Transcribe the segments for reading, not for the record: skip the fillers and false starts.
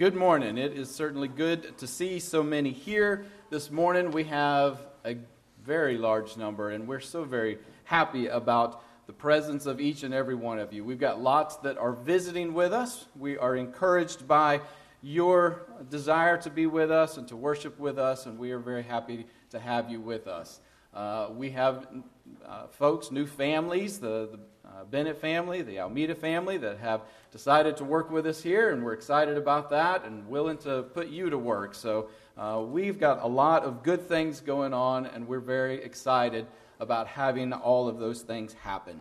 Good morning. It is certainly good to see so many here. This morning we have a very large number, and we're so very happy about the presence of each and every one of you. We've got lots that are visiting with us. We are encouraged by your desire to be with us and to worship with us, and we are very happy to have you with us. We have folks, new families, the Bennett family, the Almeida family that have decided to work with us here, and we're excited about that and willing to put you to work. So we've got a lot of good things going on, and we're very excited about having all of those things happen.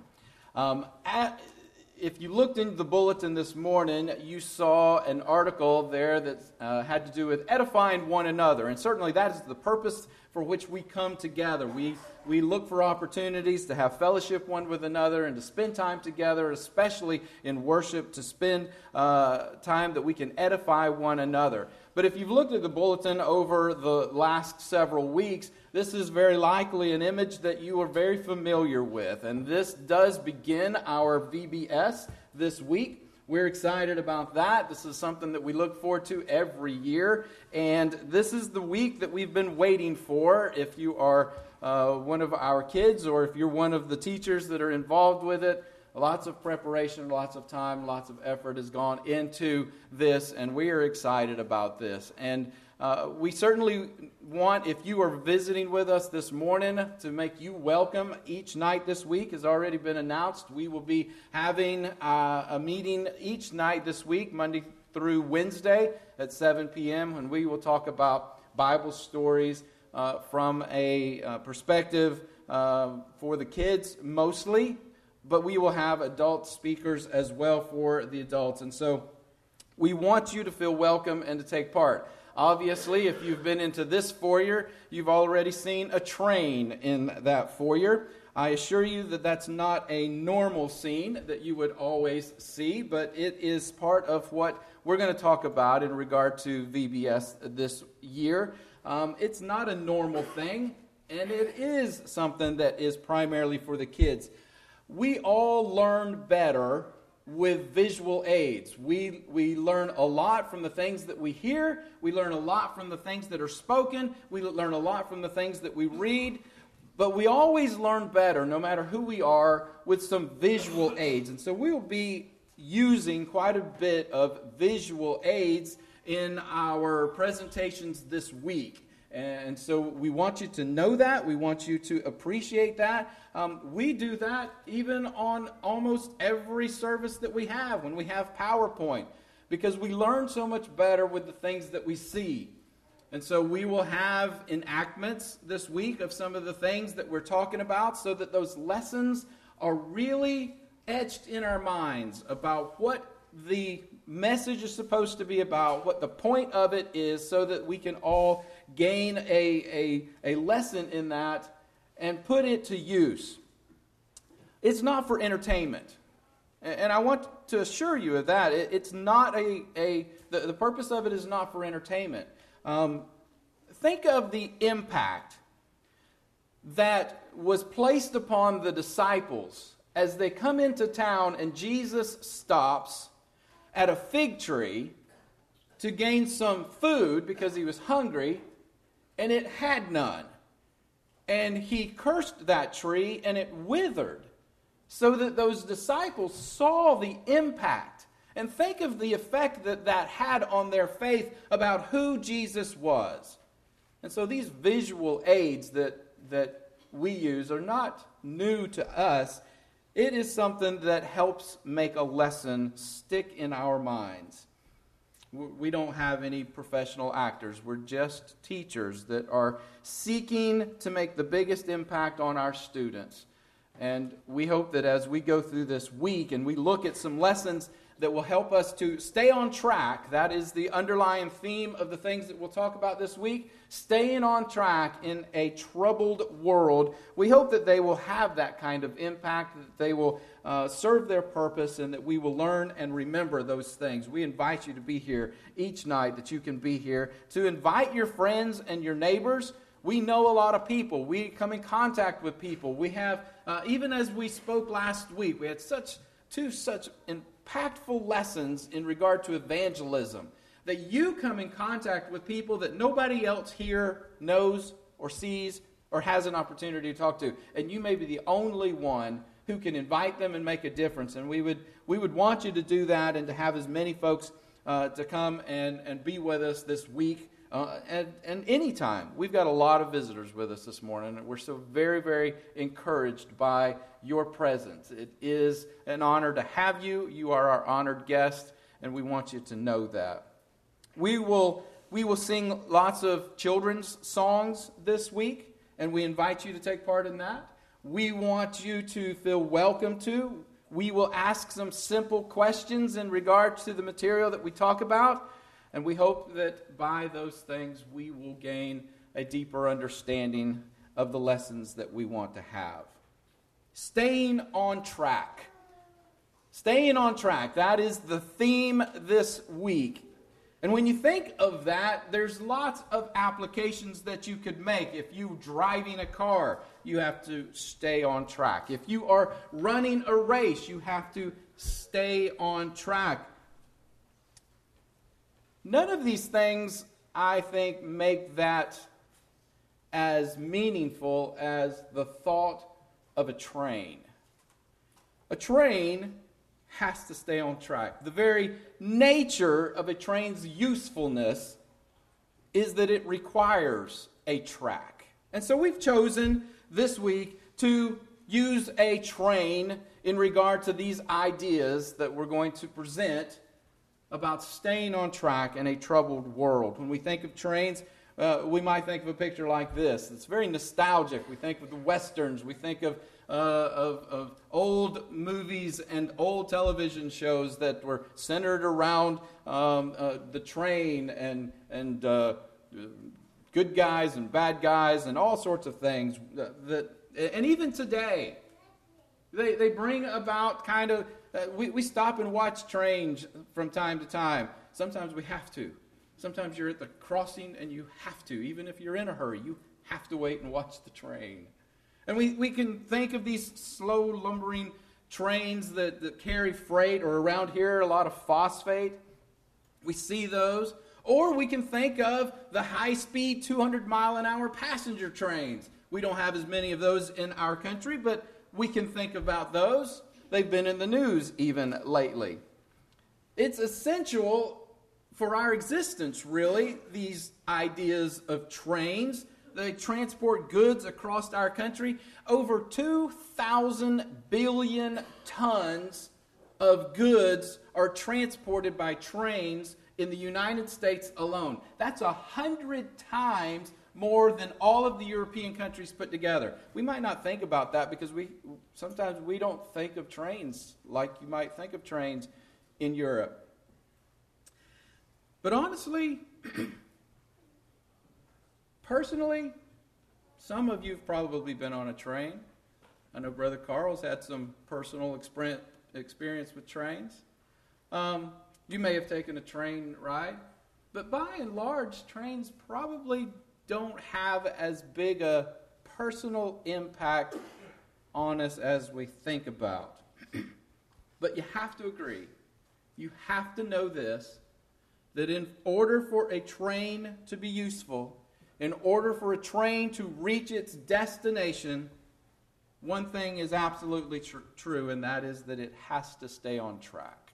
If you looked into the bulletin this morning, you saw an article there that had to do with edifying one another, and certainly that is the purpose for which we come together. We look for opportunities to have fellowship one with another and to spend time together, especially in worship, to spend time that we can edify one another. But if you've looked at the bulletin over the last several weeks, this is very likely an image that you are very familiar with. And this does begin our VBS this week. We're excited about that. This is something that we look forward to every year. And this is the week that we've been waiting for. If you are one of our kids or if you're one of the teachers that are involved with it, lots of preparation, lots of time, lots of effort has gone into this, and we are excited about this. And we certainly want, if you are visiting with us this morning, to make you welcome. Each night this week has already been announced. We will be having a meeting each night this week, Monday through Wednesday at 7 p.m., when we will talk about Bible stories from a perspective for the kids mostly, but we will have adult speakers as well for the adults. And so we want you to feel welcome and to take part. Obviously, if you've been into this foyer, you've already seen a train in that foyer. I assure you that that's not a normal scene that you would always see, but it is part of what we're going to talk about in regard to VBS this year. It's not a normal thing, and it is something that is primarily for the kids. We all learn better with visual aids. We learn a lot from the things that we hear. We learn a lot from the things that are spoken. We learn a lot from the things that we read. But we always learn better, no matter who we are, with some visual aids. And so we will be using quite a bit of visual aids in our presentations this week. And so we want you to know that. We want you to appreciate that. We do that even on almost every service that we have when we have PowerPoint, because we learn so much better with the things that we see. And so we will have enactments this week of some of the things that we're talking about so that those lessons are really etched in our minds about what the message is supposed to be about, what the point of it is, so that we can all gain a lesson in that and put it to use. It's not for entertainment. And I want to assure you of that. It's not the purpose of it is not for entertainment. Think of the impact that was placed upon the disciples as they come into town and Jesus stops at a fig tree to gain some food because he was hungry, and it had none. And he cursed that tree, and it withered, so that those disciples saw the impact. And think of the effect that that had on their faith about who Jesus was. And so these visual aids that we use are not new to us. It is something that helps make a lesson stick in our minds. We don't have any professional actors. We're just teachers that are seeking to make the biggest impact on our students. And we hope that as we go through this week and we look at some lessons that will help us to stay on track, that is the underlying theme of the things that we'll talk about this week, staying on track in a troubled world. We hope that they will have that kind of impact, that they will serve their purpose, and that we will learn and remember those things. We invite you to be here each night that you can be here, to invite your friends and your neighbors. We know a lot of people. We come in contact with people. We have, even as we spoke last week, we had such impactful lessons in regard to evangelism. that you come in contact with people that nobody else here knows or sees or has an opportunity to talk to. And you may be the only one who can invite them and make a difference. And we would want you to do that and to have as many folks to come and be with us this week and anytime. We've got a lot of visitors with us this morning, and we're so very, very encouraged by your presence. It is an honor to have you. You are our honored guest, and we want you to know that. We will sing lots of children's songs this week, and we invite you to take part in that. We want you to feel welcome to. We will ask some simple questions in regards to the material that we talk about, and we hope that by those things we will gain a deeper understanding of the lessons that we want to have. Staying on track. Staying on track. That is the theme this week. And when you think of that, there's lots of applications that you could make. If you're driving a car, you have to stay on track. If you are running a race, you have to stay on track. None of these things, I think, make that as meaningful as the thought of a train. A train has to stay on track. The very nature of a train's usefulness is that it requires a track. And so we've chosen this week to use a train in regard to these ideas that we're going to present about staying on track in a troubled world. When we think of trains, we might think of a picture like this. It's very nostalgic. We think of the westerns. We think of old movies and old television shows that were centered around the train and good guys and bad guys and all sorts of things. And even today, they bring about kind of, we stop and watch trains from time to time. Sometimes we have to. Sometimes you're at the crossing and you have to. Even if you're in a hurry, you have to wait and watch the train. And we can think of these slow lumbering trains that carry freight, or around here a lot of phosphate. We see those. Or we can think of the high-speed 200-mile-an-hour passenger trains. We don't have as many of those in our country, but we can think about those. They've been in the news even lately. It's essential for our existence, really, these ideas of trains. They transport goods across our country. Over 2,000 billion tons of goods are transported by trains in the United States alone. That's 100 times more than all of the European countries put together. We might not think about that because sometimes we don't think of trains like you might think of trains in Europe. But honestly, personally, some of you have probably been on a train. I know Brother Carl's had some personal experience with trains. You may have taken a train ride, but by and large, trains probably don't have as big a personal impact on us as we think about. But you have to agree, you have to know this, that in order for a train to be useful, in order for a train to reach its destination, one thing is absolutely true, and that is that it has to stay on track.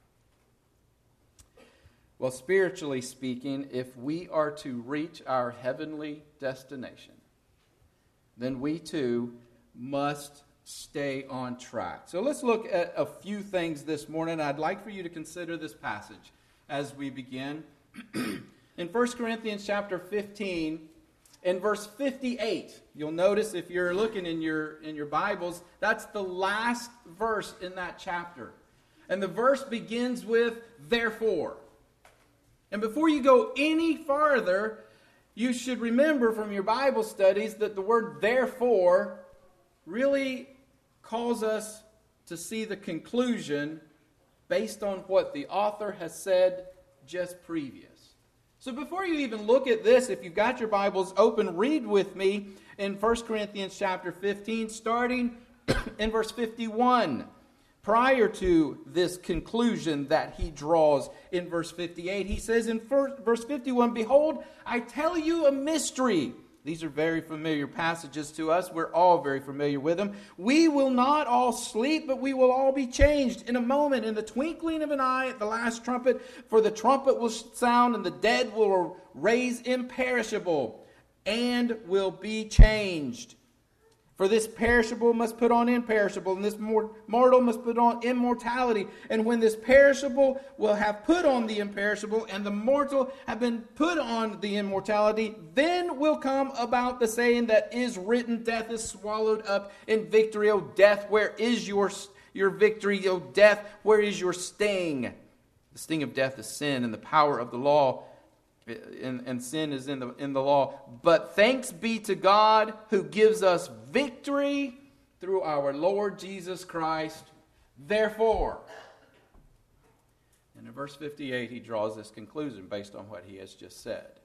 Well, spiritually speaking, if we are to reach our heavenly destination, then we too must stay on track. So let's look at a few things this morning. I'd like for you to consider this passage as we begin. In 1 Corinthians chapter 15, in verse 58, you'll notice if you're looking in your Bibles, that's the last verse in that chapter. And the verse begins with, therefore. And before you go any farther, you should remember from your Bible studies that the word therefore really calls us to see the conclusion based on what the author has said just previous. So before you even look at this, if you've got your Bibles open, read with me in 1 Corinthians chapter 15, starting in verse 51. prior to this conclusion that he draws in verse 58, he says in verse 51, "Behold, I tell you a mystery." These are very familiar passages to us. We're all very familiar with them. "We will not all sleep, but we will all be changed in a moment, in the twinkling of an eye, at the last trumpet. For the trumpet will sound, and the dead will raise imperishable, and will be changed. For this perishable must put on imperishable, and this mortal must put on immortality. And when this perishable will have put on the imperishable, and the mortal have been put on the immortality, then will come about the saying that is written, Death is swallowed up in victory. O death, where is your victory? O death, where is your sting?" The sting of death is sin, and the power of the law and sin is in the law. "But thanks be to God who gives us victory through our Lord Jesus Christ. Therefore," and in verse 58 he draws this conclusion based on what he has just said.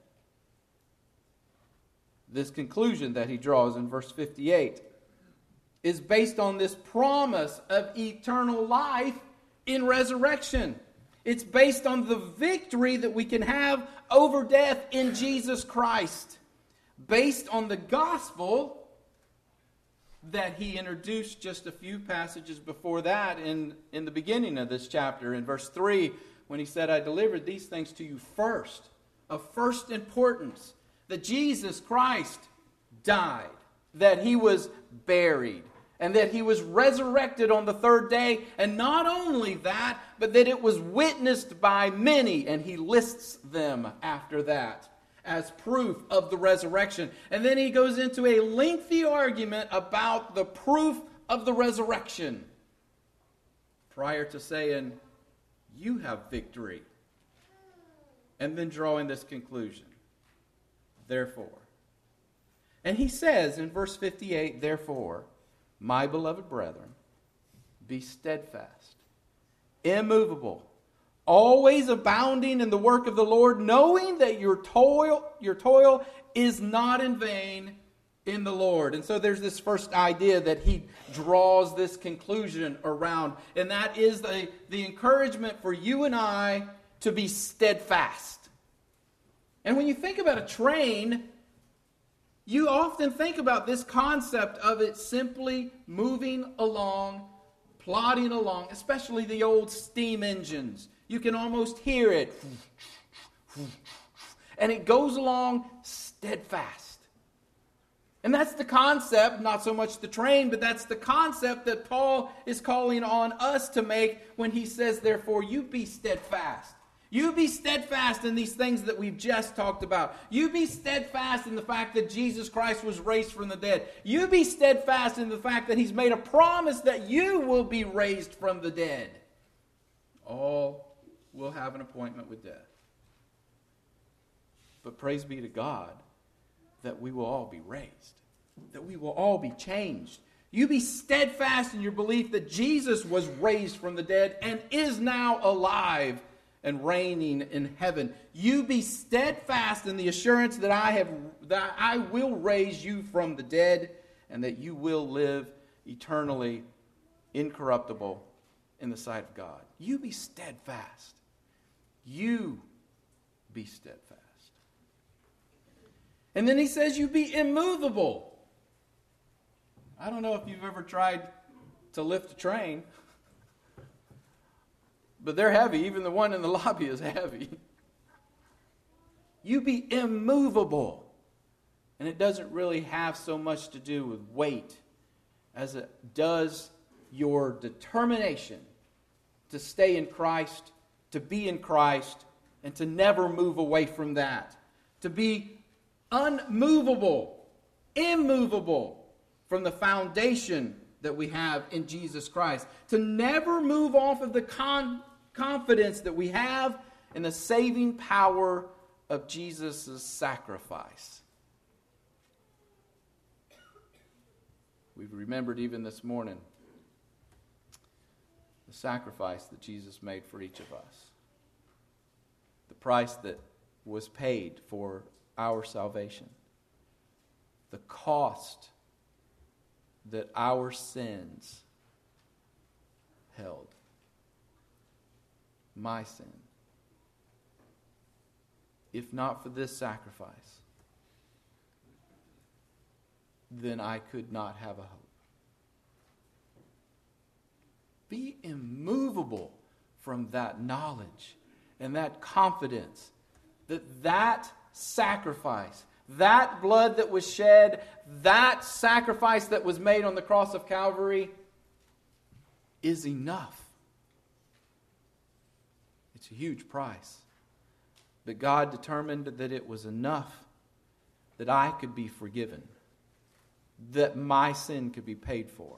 This conclusion that he draws in verse 58 is based on this promise of eternal life in resurrection. It's based on the victory that we can have over death in Jesus Christ, based on the gospel that he introduced just a few passages before that in the beginning of this chapter, in verse 3, when he said, "I delivered these things to you first," of first importance, that Jesus Christ died, that he was buried, and that he was resurrected on the third day. And not only that, but that it was witnessed by many. And he lists them after that as proof of the resurrection. And then he goes into a lengthy argument about the proof of the resurrection, prior to saying, "You have victory." And then drawing this conclusion, "Therefore." And he says in verse 58, "Therefore, my beloved brethren, be steadfast, immovable, always abounding in the work of the Lord, knowing that your toil is not in vain in the Lord." And so there's this first idea that he draws this conclusion around, and that is the encouragement for you and I to be steadfast. And when you think about a train, you often think about this concept of it simply moving along, plodding along, especially the old steam engines. You can almost hear it. And it goes along steadfast. And that's the concept, not so much the train, but that's the concept that Paul is calling on us to make when he says, "Therefore, you be steadfast." You be steadfast in these things that we've just talked about. You be steadfast in the fact that Jesus Christ was raised from the dead. You be steadfast in the fact that he's made a promise that you will be raised from the dead. All will have an appointment with death. But praise be to God that we will all be raised, that we will all be changed. You be steadfast in your belief that Jesus was raised from the dead and is now alive and reigning in heaven. You be steadfast in the assurance that I will raise you from the dead, and that you will live eternally incorruptible in the sight of God. You be steadfast. You be steadfast. And then he says you be immovable. I don't know if you've ever tried to lift a train, but they're heavy. Even the one in the lobby is heavy. You be immovable. And it doesn't really have so much to do with weight as it does your determination to stay in Christ, to be in Christ, and to never move away from that. To be unmovable, immovable from the foundation that we have in Jesus Christ. To never move off of the confidence that we have in the saving power of Jesus' sacrifice. We've remembered even this morning the sacrifice that Jesus made for each of us. The price that was paid for our salvation. The cost that our sins held. My sin. If not for this sacrifice, then I could not have a hope. Be immovable from that knowledge and that confidence that that sacrifice, that blood that was shed, that sacrifice that was made on the cross of Calvary is enough. It's a huge price. But God determined that it was enough that I could be forgiven, that my sin could be paid for.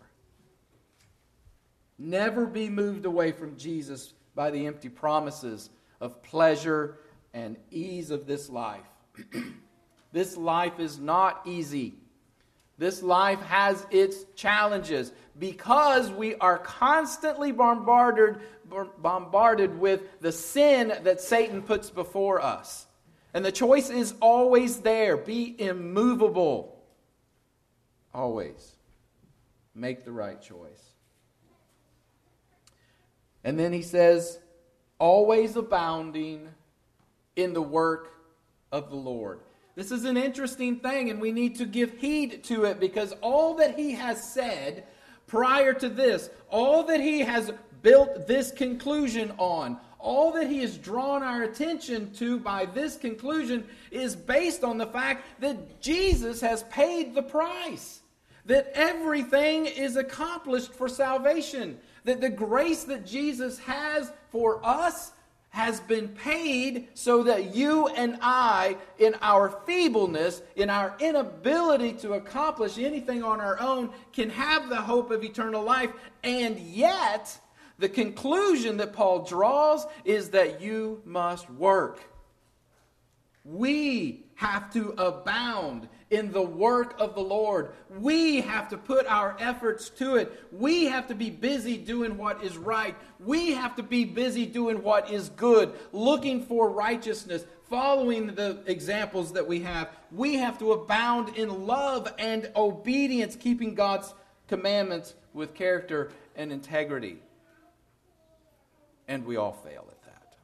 Never be moved away from Jesus by the empty promises of pleasure and ease of this life. This life is not easy. This life has its challenges because we are constantly bombarded with the sin that Satan puts before us. And the choice is always there. Be immovable. Always. Make the right choice. And then he says, always abounding in the work of the Lord. This is an interesting thing, and we need to give heed to it because all that he has said prior to this, all that he has built this conclusion on, all that he has drawn our attention to by this conclusion is based on the fact that Jesus has paid the price, that everything is accomplished for salvation, that the grace that Jesus has for us has been paid so that you and I, in our feebleness, in our inability to accomplish anything on our own, can have the hope of eternal life. And yet, the conclusion that Paul draws is that you must work. We have to abound in the work of the Lord. We have to put our efforts to it. We have to be busy doing what is right. We have to be busy doing what is good, looking for righteousness, following the examples that we have. We have to abound in love and obedience, keeping God's commandments with character and integrity. And we all fail at that.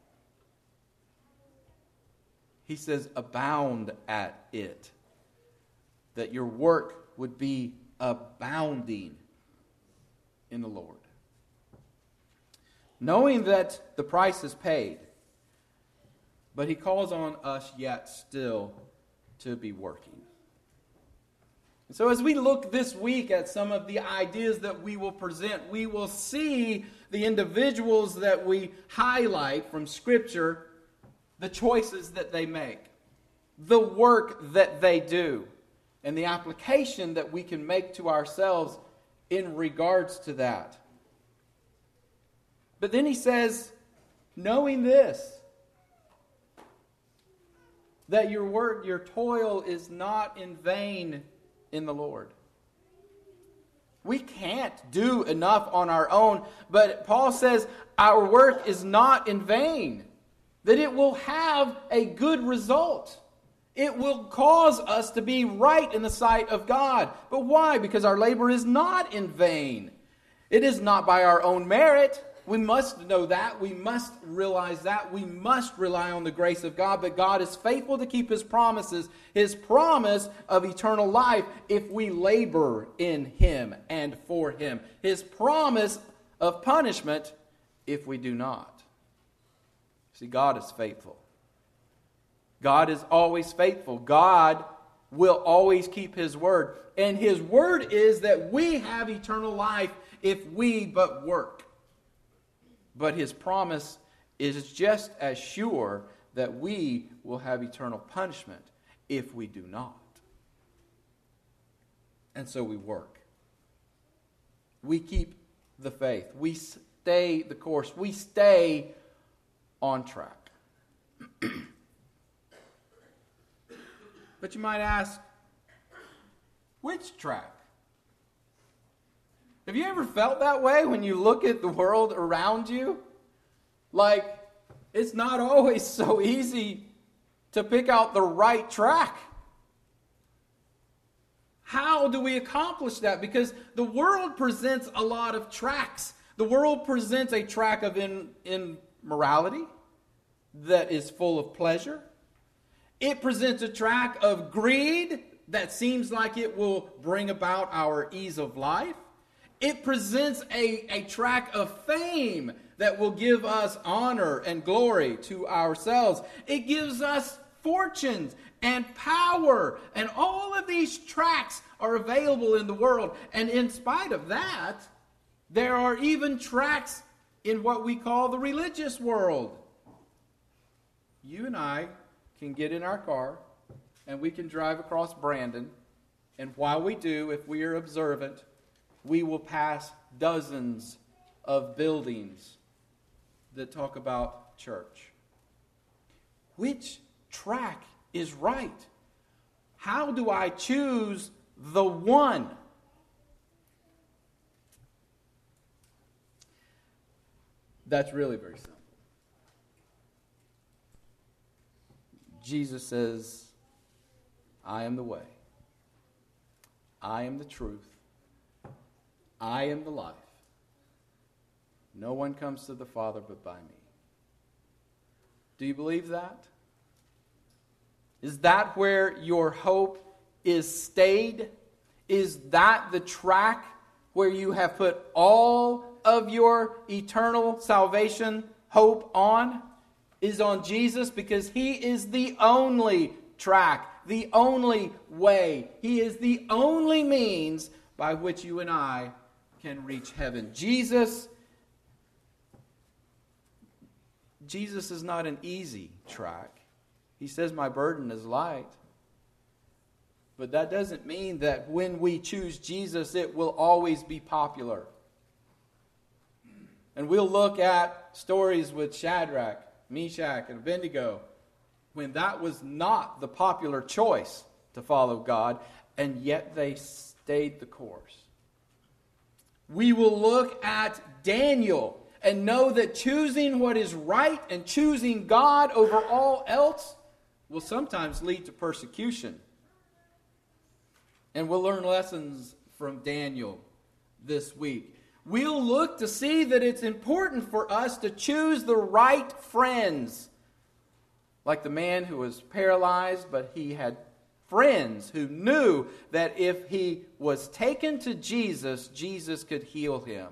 He says, abound at it. That your work would be abounding in the Lord. Knowing that the price is paid, but he calls on us yet still to be working. And so as we look this week at some of the ideas that we will present, we will see the individuals that we highlight from Scripture, the choices that they make, the work that they do, and the application that we can make to ourselves in regards to that. But then he says, knowing this, that your work, your toil is not in vain in the Lord. We can't do enough on our own, but Paul says our work is not in vain, that it will have a good result. It will cause us to be right in the sight of God. But why? Because our labor is not in vain. It is not by our own merit. We must know that. We must realize that. We must rely on the grace of God. But God is faithful to keep His promises, His promise of eternal life, if we labor in Him and for Him. His promise of punishment if we do not. See, God is faithful. God is always faithful. God will always keep His word. And His word is that we have eternal life if we but work. But His promise is just as sure that we will have eternal punishment if we do not. And so we work. We keep the faith. We stay the course. We stay on track. But you might ask, which track? Have you ever felt that way when you look at the world around you? Like, it's not always so easy to pick out the right track. How do we accomplish that? Because the world presents a lot of tracks. The world presents a track of immorality that is full of pleasure. It presents a track of greed that seems like it will bring about our ease of life. It presents a track of fame that will give us honor and glory to ourselves. It gives us fortunes and power. And all of these tracks are available in the world. And in spite of that, there are even tracks in what we call the religious world. You and I can get in our car and we can drive across Brandon. And while we do, if we are observant, we will pass dozens of buildings that talk about church. Which track is right? How do I choose the one? That's really very simple. Jesus says, I am the way. I am the truth. I am the life. No one comes to the Father but by me. Do you believe that? Is that where your hope is stayed? Is that the track where you have put all of your eternal salvation hope on? Is on Jesus, because He is the only track, the only way. He is the only means by which you and I can reach heaven. Jesus is not an easy track. He says, my burden is light. But that doesn't mean that when we choose Jesus, it will always be popular. And we'll look at stories with Shadrach, Meshach, and Abednego when that was not the popular choice to follow God, and yet they stayed the course. We will look at Daniel and know that choosing what is right and choosing God over all else will sometimes lead to persecution. And we'll learn lessons from Daniel this week. We'll look to see that it's important for us to choose the right friends. Like the man who was paralyzed, but he had friends who knew that if he was taken to Jesus, Jesus could heal him.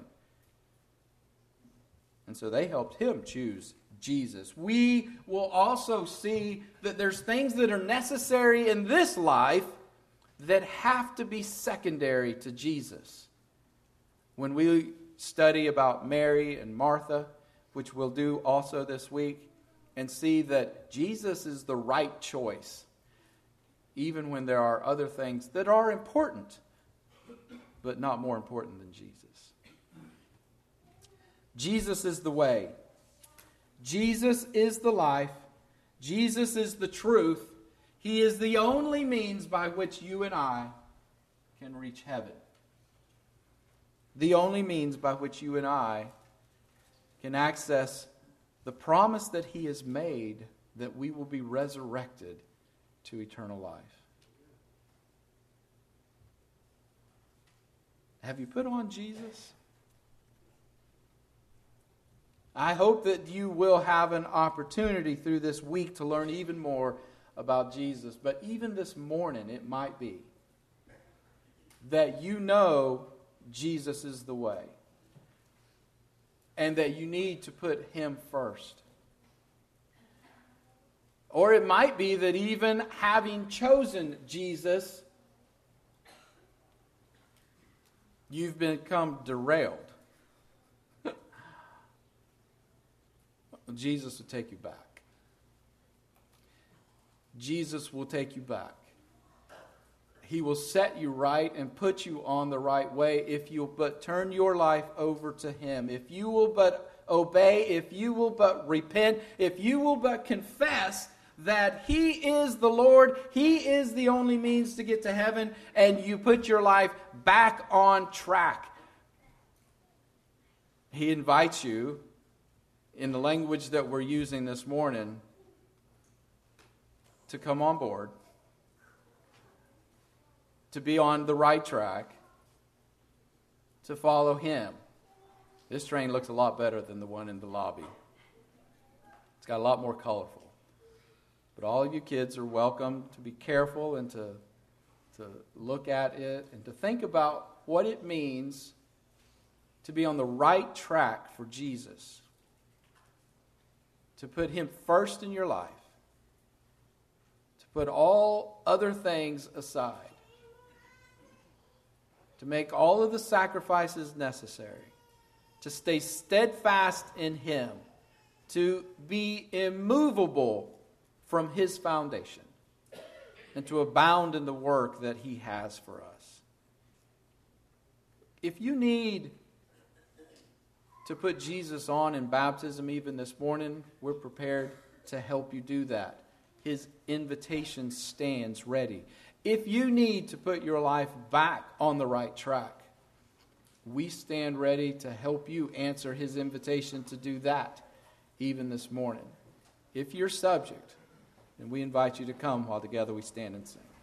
And so they helped him choose Jesus. We will also see that there's things that are necessary in this life that have to be secondary to Jesus. When we study about Mary and Martha, which we'll do also this week, and see that Jesus is the right choice, even when there are other things that are important, but not more important than Jesus. Jesus is the way. Jesus is the life. Jesus is the truth. He is the only means by which you and I can reach heaven. The only means by which you and I can access the promise that He has made that we will be resurrected to eternal life. Have you put on Jesus? I hope that you will have an opportunity through this week to learn even more about Jesus. But even this morning, it might be that you know Jesus is the way, and that you need to put Him first. Or it might be that even having chosen Jesus, you've become derailed. Jesus will take you back. Jesus will take you back. He will set you right and put you on the right way if you'll but turn your life over to Him. If you will but obey, if you will but repent, if you will but confess that He is the Lord, He is the only means to get to heaven, and you put your life back on track. He invites you, in the language that we're using this morning, to come on board, to be on the right track, to follow Him. This train looks a lot better than the one in the lobby. It's got a lot more colorful. But all of you kids are welcome to be careful and to look at it and to think about what it means to be on the right track for Jesus. To put Him first in your life. To put all other things aside. To make all of the sacrifices necessary. To stay steadfast in Him. To be immovable from His foundation. And to abound in the work that He has for us. If you need to put Jesus on in baptism even this morning, we're prepared to help you do that. His invitation stands ready. If you need to put your life back on the right track, we stand ready to help you answer His invitation to do that even this morning. If you're subject, then we invite you to come while together we stand and sing.